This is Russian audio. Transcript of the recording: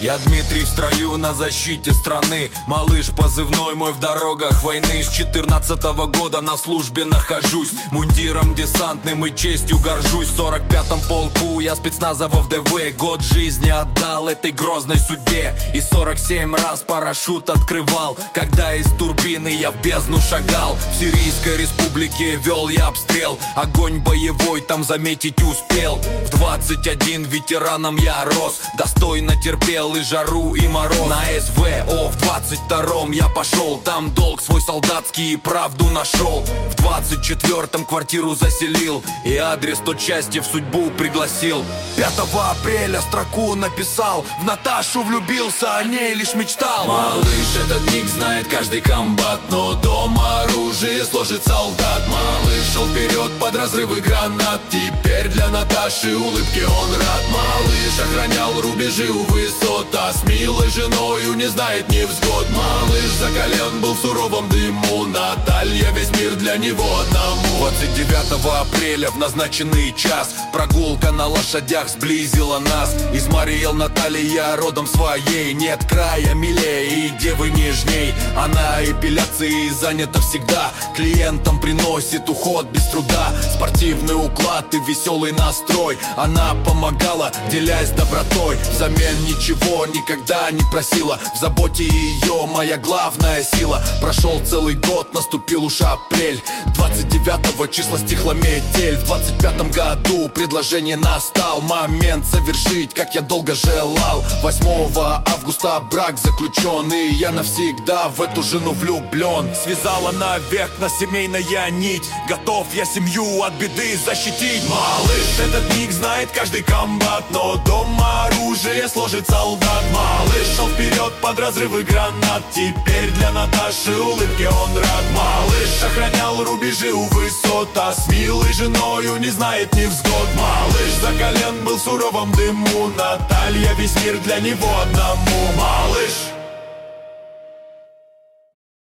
Я Дмитрий в строю на защите страны. Малыш позывной мой в дорогах войны. С 14-го года на службе нахожусь. Мундиром десантным и честью горжусь. В 45-м полку я спецназово в ДВ. Год жизни отдал этой грозной судьбе. И 47 раз парашют открывал, когда из турбины я в бездну шагал. В Сирийской республике вел я обстрел. Огонь боевой там заметить успел. В 21 ветераном я рос. Достойно терпел и жару, и мороз. На СВО в 22-м я пошел. Там долг свой солдатский и правду нашел. В 24-м квартиру заселил. И адрес той части в судьбу пригласил. 5 апреля строку написал. В Наташу влюбился, о ней лишь мечтал. Малыш, этот ник знает каждый комбат, но дома оружие сложит солдат. Малыш шел вперед под разрывы гранат. Теперь для Наташи улыбки он рад. Малыш охранял рубежи у высот, а с милой женою не знает невзгод. Малыш закален был в суровом дыму. Наталья весь мир для него одному. 29 апреля в назначенный час прогулка на лошадях сблизила нас. Из Мариэл Наталья родом своей. Нет края милее и девы нежней. Она эпиляцией занята всегда. Клиентам приносит уход без труда. Спортивный уклад и веселый настрой. Она помогала, делясь добротой. Взамен ничего никогда не просила. В заботе ее моя главная сила. Прошел целый год, наступил уж апрель. 29 числа стихла метель. В 25 году предложение настал. Момент совершить, как я долго желал. 8 августа брак заключен. И я навсегда в эту жену влюблен. Связала навек на семейная нить. Готов я семью от беды защитить. Малыш, этот ник знает каждый комбат, но дома оружие сложит солдат. Малыш шел вперед под разрывы гранат. Теперь для Наташи улыбки он рад. Малыш охранял рубежи у высот, а с милой женою не знает невзгод. Малыш закален был в суровом дыму. Наталья весь мир для него одному. Малыш